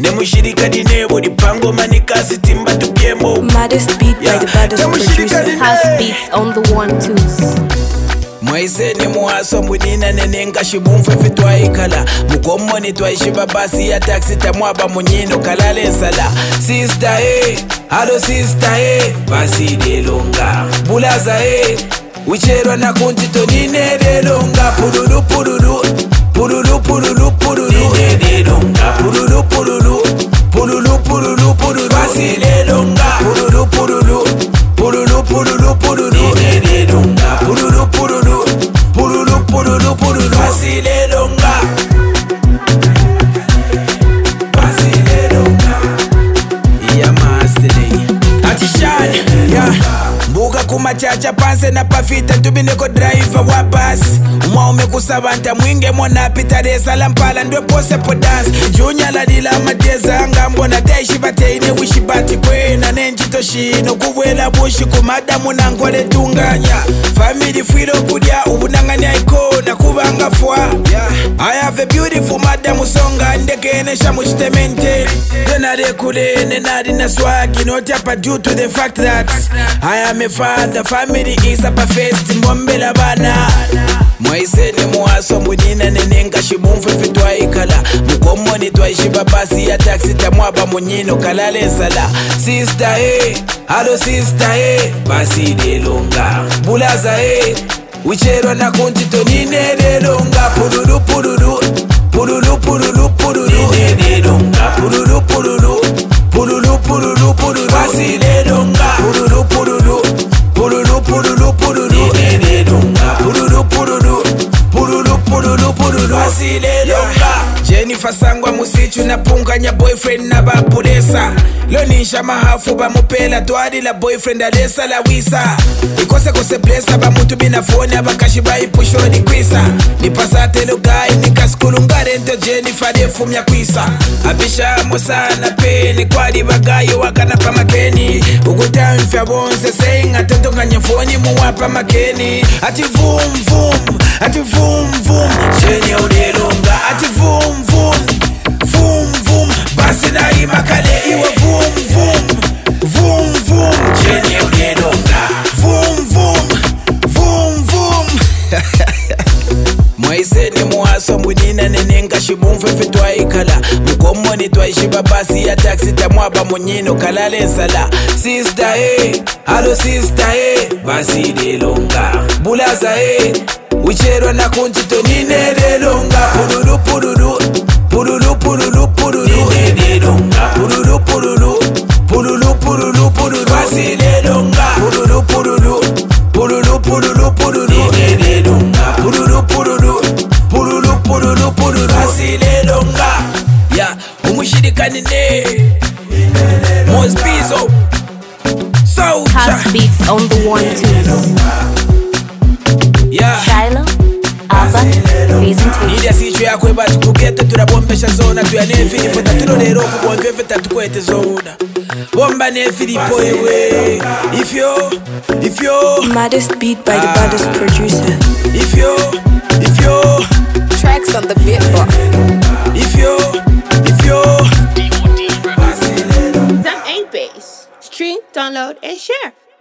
Nemushirika dinebo dipango manikasi timba tupiemo. Maddest beat by the baddest producer. House beats on the 1-2s. Mwaise ni muaso mwinina nenenga shibumfe fitwa ikala. Mukomoni twaishiba basi ya taxi tamwaba munyino kalale nsala. Sister hello sister basi delonga. Bulaza Wichero na kuntito nine delonga. Pururu pururu pururu pururu pururu nine delonga. Pururu pururu pururu pururu pururu basi delonga. Pururu pururu pururu pururu pururu nine delonga. Pururu pururu pururu pururu pururu basi delonga. Basi delonga. Iya masile atishani ya mbuga kumachacha panse na pafita tubineko driver wa bus. Umaume kusabanta mwinge mwana pita desa lampala ndwe pose po dance. Junya la dila mateza ngambo na teishi bateine wishi bati kwena nenjito shino kuwela bushi kumadamu na ngole tunganya. Family fwilo kudia ubunanganya ikona kubanga fwa. I have a beautiful madam usonga ndekene shamushitemente. Denare kule nenari na swagi not up due to the fact that I am a father, family is up a fest mbombela bana. Mwaise ni muaso mwinina nenenga shibumfe fitwa ikala. Mukomoni twaishiba basi ya taxi tamwaba munyino kalale nsala. Sister hello sister basi delonga. Bulaza wichero na kuntito nine delonga. Pururu pururu pururu pururu pururu nine delonga. Pururu pururu pururu pururu pururu basi delonga. Pururu pururu pururu pururu pururu nine delonga. Pururu pururu pururu pururu pururu basi delonga. Jennifer Sangwa musichu na punganya boyfriend na bapulesa. Lonisha mahafu ba mupela twadi la boyfriend alesa la wisa. Ikose kose blesa ba mutu bina phone abakashiba ipusho ni kwisa. Nipasate lugai nikaskulu ngarento Jennifer defumya kwisa. Abisha musana peni kwadi bagayo wakana pa makeni. Ukuta mfya bonse saying atotonganya phone muwapa makeni. Ati vum vum, ati vum vum, Jenny udelonga. Ati vum vum, vum vum, basi na imakale iwa vum vum, vum vum, Jenny udelonga. Vum vum, vum vum. Mwaise ni muaso mwinina nenenga shibumfe fitwa ikala. Mukomoni twaishiba basi ya taxi tamwaba munyino kalale nsala. Sister hello sister basi delonga. Bulaza wichero na kuntito nine delonga. Pururu pururu pururu pururu pururu nine delonga. Pururu pururu pururu pururu pururu basi delonga. Pururu pururu pururu pururu pururu nine delonga. Pururu pururu pururu pururu pururu basi delonga. Ya umushirika nine Mosbizo House beats on the 1-2s. Yeah. Shiloh, Abba, presentation. Nida sichu ya kweba tukugete turabombesha zona. Tuya nefilipo tatulolero kubonvefe tatukwete zona. Bomba nefilipo ewe. If yo Maddest beat by the baddest producer. If yo Tracks on the beatbox. If yo That ain't bass. Stream, download, and share.